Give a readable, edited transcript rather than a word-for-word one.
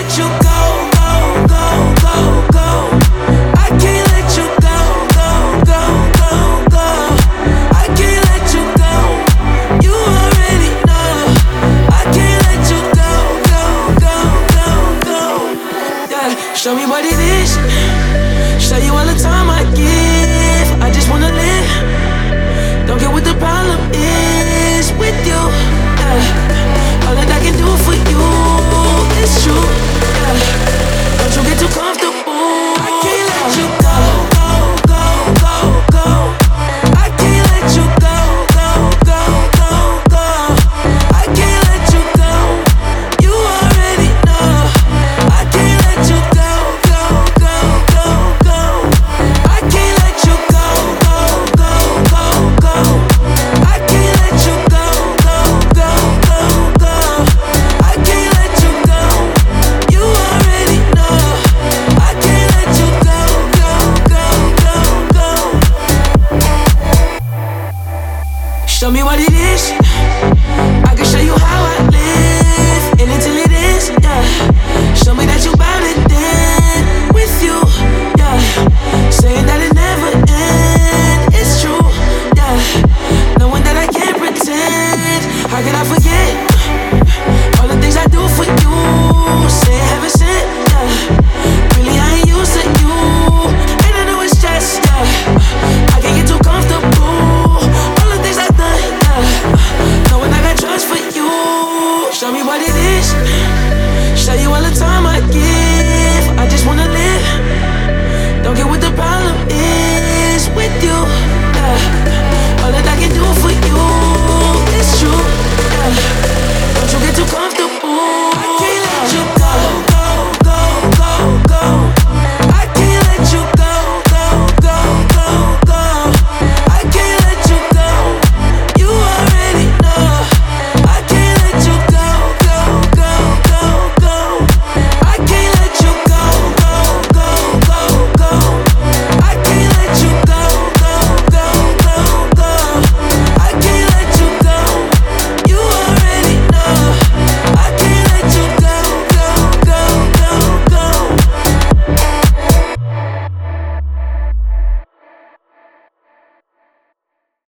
let you go, go, go, go, go. I can't let you go, go, go, go, go. I can't let you go. You already know. I can't let you go, go, go, go, go. Yeah, show me what it is. Show you all the time I give. I just wanna live. Don't get what the problem is with you. Yeah. All that I can do for you.